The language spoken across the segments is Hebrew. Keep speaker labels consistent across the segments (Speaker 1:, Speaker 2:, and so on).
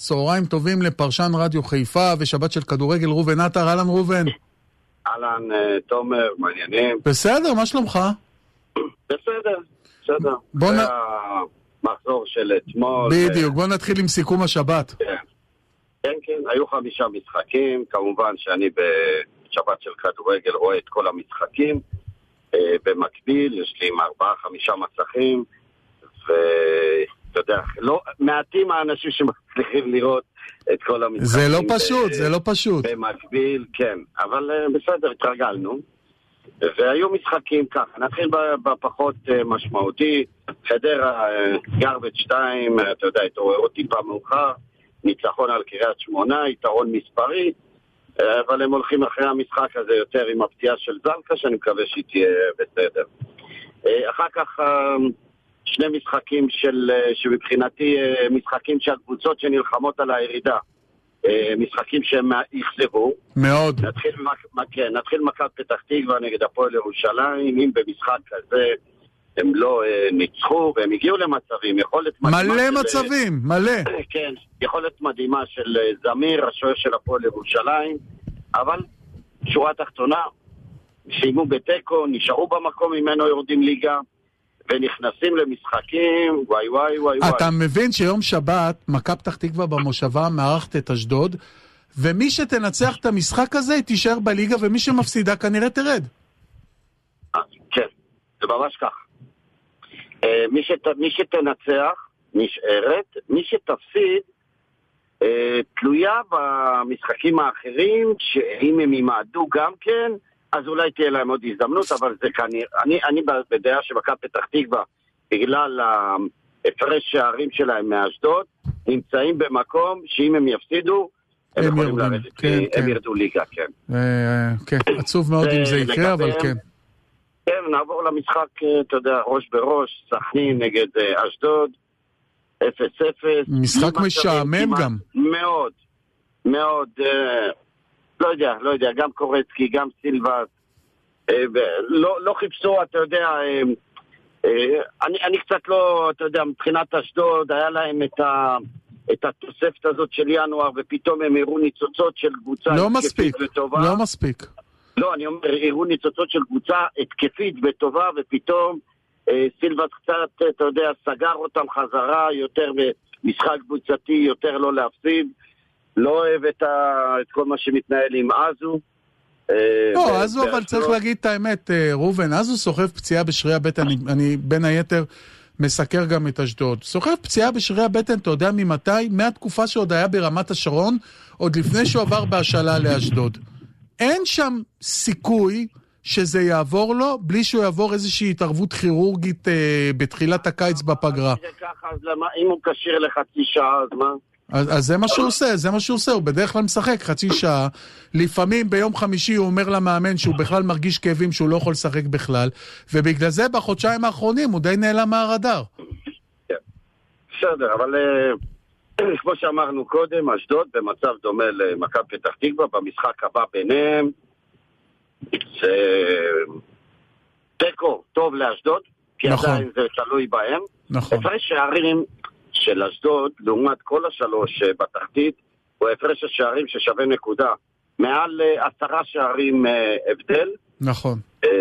Speaker 1: צהריים טובים לפרשן רדיו חיפה ושבת של כדורגל ראובן עטר. אהלן ראובן.
Speaker 2: אהלן תומר, מעניינים.
Speaker 1: בסדר, מה שלומך?
Speaker 2: בסדר.
Speaker 1: זה
Speaker 2: המחזור של אתמול.
Speaker 1: בדיוק, בוא נתחיל עם סיכום השבת.
Speaker 2: כן, היו 5 משחקים, כמובן שאני בשבת של כדורגל רואה את כל המשחקים. במקביל, יש לי עם 4-5 מסכים, ואתה יודע, מעטים האנשים שמצליחים לראות את כל המשחקים.
Speaker 1: זה לא פשוט.
Speaker 2: במקביל, כן, אבל בסדר, התרגלנו. והיו משחקים ככה, נתחיל בפחות משמעותי, חדרה, גרבג' 2, אתה יודע, התעוררו טיפה מאוחר, ניצחון על קריית שמונה, יתרון מספרי, אבל הם הולכים אחרי המשחק הזה יותר עם הפציעה של זלקה, שאני מקווה שהיא תהיה בסדר. אחר כך 2 משחקים שמבחינתי משחקים של קבוצות שנלחמות על הירידה, משחקים שהם יחזרו
Speaker 1: מאוד.
Speaker 2: נתחיל מכבי פתח תקווה נגד הפועל ירושלים. אם במשחק כזה הם לא ניצחו והם הגיעו למצבים, מלא. כן, יכולת מדהימה של זמיר, השוער של הפועל ירושלים, אבל שורה תחתונה, סיימו בתיקו, נשארו במקום ממנו, יורדים ליגה ונכנסים למשחקים, וואי.
Speaker 1: אתה מבין שיום שבת מכבי פתח תקווה במושבה מארחת את אשדוד, ומי שתנצח את המשחק הזה תישאר בליגה, ומי שמפסידה כנראה תרד.
Speaker 2: כן, זה ממש כך. מי שתנצח נשארת, מי שתפסיד תלויה במשחקים האחרים, שאם הם ימעדו גם כן, אז אולי תהיה להם עוד הזדמנות, אבל זה כנראה, אני בדעה שמכבי פתח תקווה, בגלל הפרש שערים שלהם מאשדוד, נמצאים במקום שאם הם יפסידו, הם יכולים לרדת, הם ירדו ליגה, כן.
Speaker 1: כן, עצוב מאוד אם זה יקרה, אבל כן.
Speaker 2: כן, נעבור למשחק, אתה יודע, ראש בראש, סכנין נגד אשדוד, 0-0.
Speaker 1: משחק משעמם גם.
Speaker 2: מאוד, מאוד, לא יודע, גם קורצקי, גם סילבס, לא חיפשו, אתה יודע, אני קצת לא, אתה יודע, מבחינת אשדוד, היה להם את התוספת הזאת של ינואר, ופתאום הם הראו ניצוצות של קבוצה התקפית וטובה.
Speaker 1: לא מספיק.
Speaker 2: לא, אני אומר, הראו ניצוצות של קבוצה התקפית וטובה, ופתאום סילבס קצת, אתה יודע, סגר אותם חזרה, יותר במשחק קבוצתי, יותר לא להפסיד. לא אוהב את כל מה שמתנהל עם אזו.
Speaker 1: לא, אזו, אבל צריך להגיד את האמת, ראובן, אזו סוחב פציעה בשרירי הבטן, אני בין היתר מסקר גם את אשדוד. סוחב פציעה בשרירי הבטן, אתה יודע ממתי? מהתקופה שעוד היה ברמת השרון, עוד לפני שהוא עבר בהשאלה לאשדוד. אין שם סיכוי שזה יעבור לו, בלי שהוא יעבור איזושהי התערבות כירורגית בתחילת הקיץ בפגרה.
Speaker 2: אם הוא קשיר לחצי שעה, אז מה?
Speaker 1: אז זה מה שהוא עושה, הוא בדרך כלל משחק חצי שעה, לפעמים ביום חמישי הוא אומר למאמן שהוא בכלל מרגיש כאבים שהוא לא יכול לשחק בכלל, ובגלל זה בחודשיים האחרונים הוא די נעלם מהרדאר.
Speaker 2: כן, בסדר, אבל כמו שאמרנו קודם, אשדוד במצב דומה למכבי פתח תקווה, במשחק הבא ביניהם, זה תיקו טוב לאשדוד, כי עדיין זה תלוי בהם.
Speaker 1: נכון.
Speaker 2: הפרש שערים של אשדוד, לעומת כל 3 בתחתית, הוא הפרש השערים ששווה נקודה. מעל 10 שערים הבדל.
Speaker 1: נכון.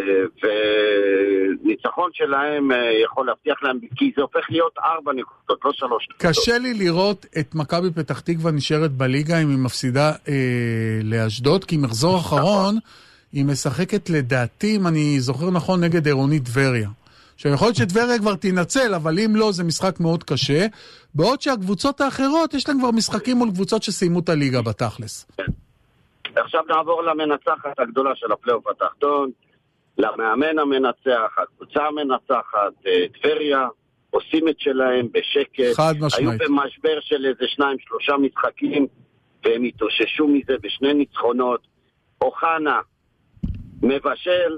Speaker 2: וניצחון שלהם יכול להבטיח להם, כי זה הופך להיות 4 נקודות, לא 3 נקודות.
Speaker 1: קשה לי לראות את מכבי פתח תקווה נשארת בליגה אם היא מפסידה לאשדוד, כי מחזור אחרון היא משחקת לדעתי, אם אני זוכר נכון, נגד עירונית טבריה. שיכול להיות שטבריה כבר תנצל, אבל אם לא, זה משחק מאוד קשה. בעוד שהקבוצות האחרות, יש להם כבר משחקים מול קבוצות שסיימו את הליגה בתכלס.
Speaker 2: עכשיו נעבור למנצחת הגדולה של הפלייאוף התחתון, למאמן המנצח, הקבוצה המנצחת, טבריה, עושים את שלהם בשקט.
Speaker 1: חד משמעית.
Speaker 2: היו במשבר של איזה 2-3 משחקים, והם התאוששו מזה בשני ניצחונות. אוחנה מבשל,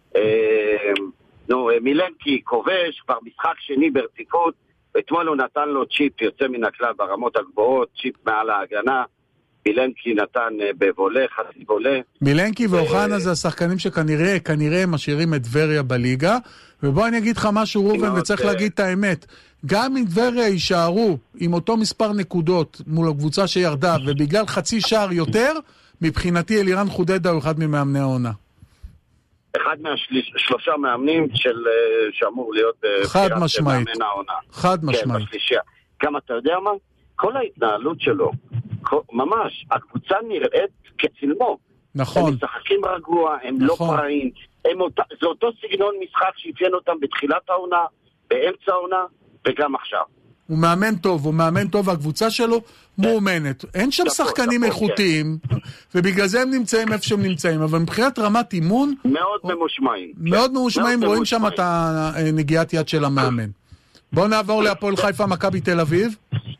Speaker 2: מילנקי כובש, כבר משחק שני ברציפות, ואתמול הוא נתן לו צ'יפ יוצא מן הכלל ברמות הגבוהות, צ'יפ מעל ההגנה, מילנקי נתן בבולה, חצי בולה.
Speaker 1: מילנקי ואוחנה זה השחקנים שכנראה משאירים את טבריה בליגה, ובוא אני אגיד לך משהו ראובן, וצריך להגיד את האמת, גם אם טבריה יישארו עם אותו מספר נקודות מול הקבוצה שירדה, ובגלל חצי שער יותר, מבחינתי אלירן חודדה הוא אחד ממאמני העונה.
Speaker 2: אחד מהשלושה מאמנים שאמור להיות
Speaker 1: חד משמעית. חד משמעית.
Speaker 2: כן, בשלישייה. גם אתה יודע מה? כל ההתנהלות שלו, ממש, הקבוצה נראית כצלמו.
Speaker 1: נכון.
Speaker 2: הם משחקים רגוע, הם נכון. לא פרעים. זה אותו סגנון משחק שאפיין אותם בתחילת העונה, באמצע העונה, וגם עכשיו.
Speaker 1: הוא מאמן טוב, והקבוצה שלו מאומנת. אין שם שחקנים איכותיים, ובגלל זה הם נמצאים איפה שהם נמצאים, אבל מבחינת רמת אימון...
Speaker 2: מאוד ממושמעים.
Speaker 1: מאוד ממושמעים, רואים שם את הנגיעת יד של המאמן. בואו נעבור להפועל חיפה, מכבי תל אביב.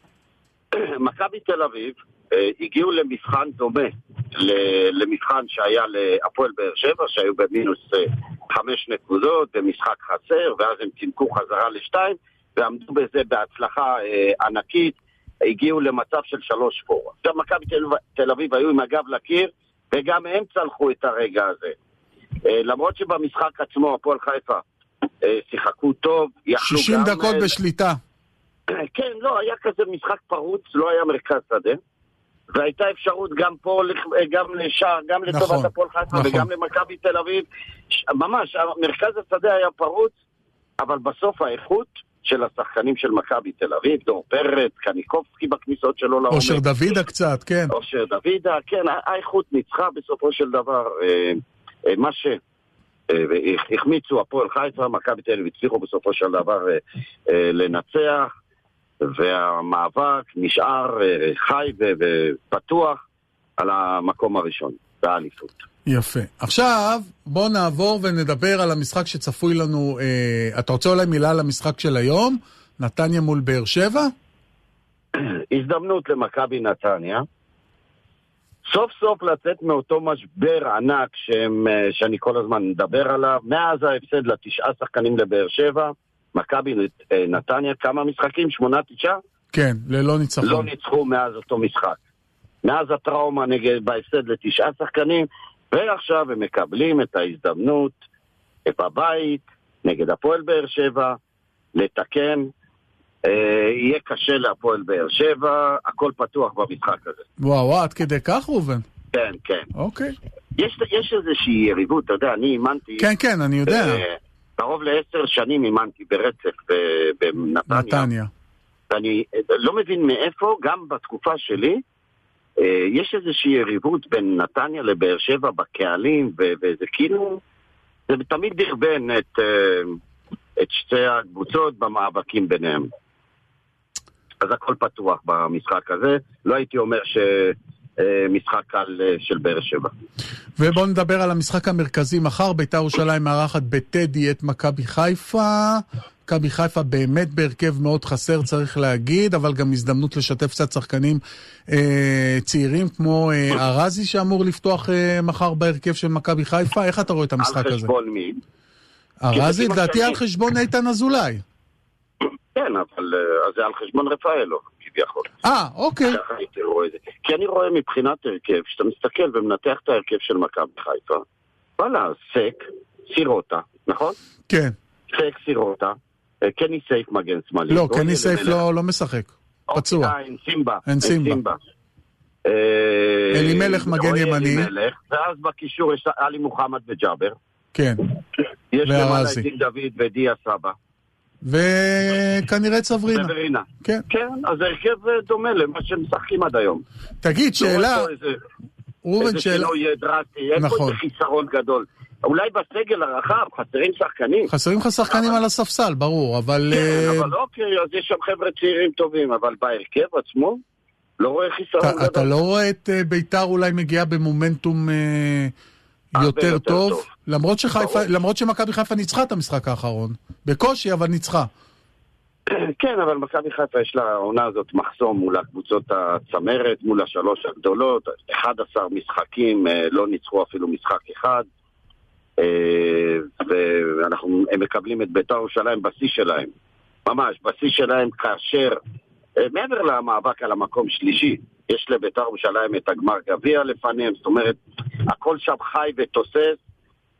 Speaker 2: מכבי תל אביב הגיעו למבחן דומה למבחן שהיה להפועל באר שבע, שהיו במינוס 5 נקודות, במשחק חסר, ואז הם תינקו חזרה ל2, ועמדו בזה בהצלחה ענקית, הגיעו למצב של 3 פור. עכשיו מכבי תל אביב היו עם הגב לקיר, וגם הם צלחו את הרגע הזה. למרות שבמשחק עצמו הפועל חיפה שיחקו טוב,
Speaker 1: 60 דקות בשליטה.
Speaker 2: כן, לא, היה כזה משחק פרוץ, לא היה מרכז שדה, והייתה אפשרות גם פה, גם לשער, גם לטובת הפועל חיפה וגם למכבי תל אביב. ממש, מרכז השדה היה פרוץ, אבל בסוף האיכות של השחקנים של מכבי תל אביב, דור פרץ, קניקובסקי בכניסות שלו לעומק.
Speaker 1: אושר דוידה קצת, כן.
Speaker 2: אושר דוידה, כן, האיכות ניצחה בסופו של דבר, מה החמיצו הפועל חיפה, מכבי תל אביב הצליחו בסופו של דבר לנצח, והמאבק נשאר חי ופתוח על המקום הראשון, באליפות.
Speaker 1: יפה. עכשיו בוא נעבור ונדבר על המשחק שצפוי לנו. אתה רוצה אולי מילה על המשחק של היום? נתניה מול באר שבע?
Speaker 2: הזדמנות למכבי נתניה. סוף סוף לצאת מאותו משבר ענק שאני כל הזמן מדבר עליו. מאז ההפסד 9 שחקנים לבאר שבע, מכבי נתניה, כמה משחקים? 8-9?
Speaker 1: כן, ללא ניצחון.
Speaker 2: לא ניצחו מאז אותו משחק. מאז הטראומה בהפסד 9 שחקנים, ועכשיו הם מקבלים את ההזדמנות בבית, נגד הפועל באר שבע, לתקן. יהיה קשה להפועל באר שבע, הכל פתוח במשחק הזה.
Speaker 1: וואו, עד כדי כך, ראובן?
Speaker 2: כן, כן.
Speaker 1: אוקיי.
Speaker 2: יש איזושהי יריבות, אתה יודע, אני אימנתי...
Speaker 1: כן, כן, אני יודע.
Speaker 2: קרוב ל10 שנים אימנתי ברצף בנתניה. ואני לא מבין מאיפה, גם בתקופה שלי, יש איזושהי יריבות בין נתניה לבאר שבע בקהלים, וזה כאילו, זה תמיד דרבן את שתי הקבוצות במאבקים ביניהם. אז הכל פתוח במשחק הזה, לא הייתי אומר שמשחק קל של באר שבע.
Speaker 1: ובואו נדבר על המשחק המרכזי מחר, בית"ר ירושלים מארחת בטדי את מכבי חיפה. מכבי חיפה באמת בהרכב מאוד חסר, צריך להגיד, אבל גם הזדמנות לשתף קצת שחקנים צעירים כמו ארזי שאמור לפתוח מחר בהרכב של מכבי חיפה. איך אתה רואה את המשחק הזה?
Speaker 2: על חשבון מי?
Speaker 1: ארזי, לדעתי על חשבון איתן אזולאי.
Speaker 2: כן, אבל זה על חשבון רפאלו, כביכול.
Speaker 1: אוקיי.
Speaker 2: כי אני רואה מבחינת הרכב, שאתה מסתכל ומנתח את ההרכב של מכבי חיפה, וואלה, סק, סירוטה, נכון?
Speaker 1: כן.
Speaker 2: סק, סירוטה, קני סייף מגן שמאלי.
Speaker 1: לא, קני סייף לא משחק. פצוע.
Speaker 2: אין סימבה.
Speaker 1: אלימלך מגן ימני.
Speaker 2: ואז בקישור יש אלי מוחמד וג'אבר.
Speaker 1: כן.
Speaker 2: יש למעלה את דין דוד ודיה סבא.
Speaker 1: וכנראה צברינה.
Speaker 2: צברינה.
Speaker 1: כן.
Speaker 2: כן, אז הרכב דומה למה שמשחקים עד היום.
Speaker 1: תגיד, שאלה...
Speaker 2: איזה שלא יהיה דרסטי, אין פה איזה חיסרון גדול. אולי בסגל הרחב, חסרים שחקנים.
Speaker 1: חסרים לך שחקנים על הספסל, ברור, אבל...
Speaker 2: כן, אבל אוקיי, אז יש שם חבר'ה צעירים טובים, אבל בהרכב עצמו, לא רואה חיסרון גדול.
Speaker 1: אתה לא רואה את בית"ר אולי מגיעה במומנטום יותר טוב? למרות שמכבי חיפה ניצחה את המשחק האחרון. בקושי, אבל ניצחה.
Speaker 2: כן, אבל מכבי חיפה יש לה העונה הזאת מחסום מול הקבוצות הצמרת, מול 3 הגדולות, 11 משחקים, לא ניצחו אפילו משחק אחד. והם מקבלים את בית"ר ירושלים בשיא שלהם, ממש בשיא שלהם, כאשר מעבר למאבק על המקום שלישי, יש לבית"ר ירושלים את הגמר גביע לפניהם, זאת אומרת הכל שם חי ותוסס,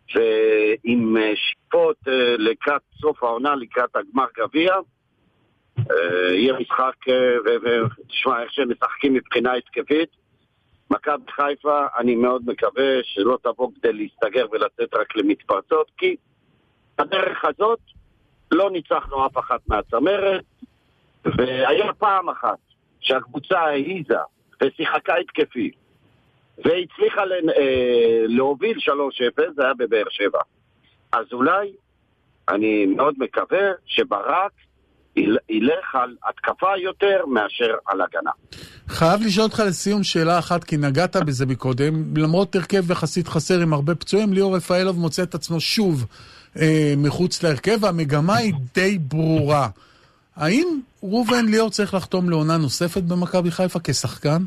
Speaker 2: ועם שיפות לקראת סוף העונה, לקראת הגמר גביע, יהיה משחק, ותשמע איך שהם משחקים מבחינה התקפית, מכבי חיפה, אני מאוד מקווה שלא תבוא כדי להסתגר ולצאת רק למתפרצות, כי בדרך הזאת לא ניצחנו אף אחת מהצמרת, והיה פעם אחת שהקבוצה העיזה ושיחקה התקפי, והצליחה להוביל 3-0, זה היה בבאר שבע. אז אולי, אני מאוד מקווה שברק ילך על התקפה יותר מאשר על הגנה.
Speaker 1: חייב לשאול אותך לסיום שאלה אחת, כי נגעת בזה מקודם, למרות הרכב יחסית חסר עם הרבה פצועים, ליאור רפאלוב מוצא את עצמו שוב מחוץ להרכב, והמגמה היא די ברורה. האם ראובן ליאור צריך לחתום לעונה נוספת במכבי חיפה כשחקן?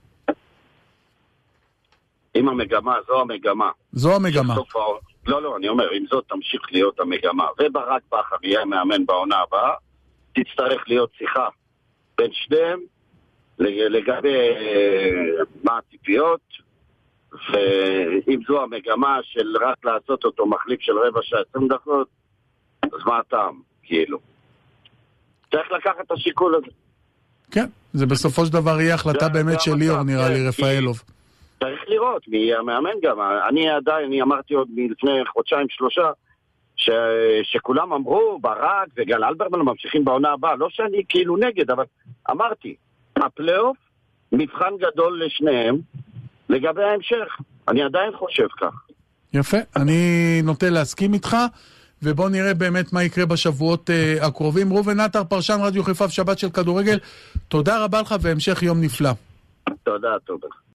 Speaker 2: אם המגמה, זו המגמה.
Speaker 1: זו המגמה.
Speaker 2: לא, אני אומר, אם זאת תמשיך להיות המגמה, וברק בכר יהיה מאמן בעונה הבאה, תצטרך להיות שיחה בין שניהם לגבי מה הציפיות, ואם זו המגמה של רק לעשות אותו מחליף של רבע שעה 20 דקות, אז מה הטעם, כאילו? צריך לקחת את השיקול הזה.
Speaker 1: כן, זה בסופו של דבר יהיה החלטה באמת של ליאור, נראה לי, רפאלוב.
Speaker 2: צריך לראות מי יהיה המאמן גם. אני אמרתי עוד מלפני חודשיים-שלושה, שכולם אמרו, ברק וגל אלברמן ממשיכים בעונה הבאה, לא שאני כאילו נגד, אבל אמרתי, הפלייאוף, מבחן גדול לשניהם, לגבי ההמשך. אני עדיין חושב כך.
Speaker 1: יפה, אני נוטה להסכים איתך, ובוא נראה באמת מה יקרה בשבועות הקרובים. ראובן עטר, פרשן רדיו חיפה שבת של כדורגל, תודה רבה לך והמשך יום נפלא.
Speaker 2: תודה, תודה.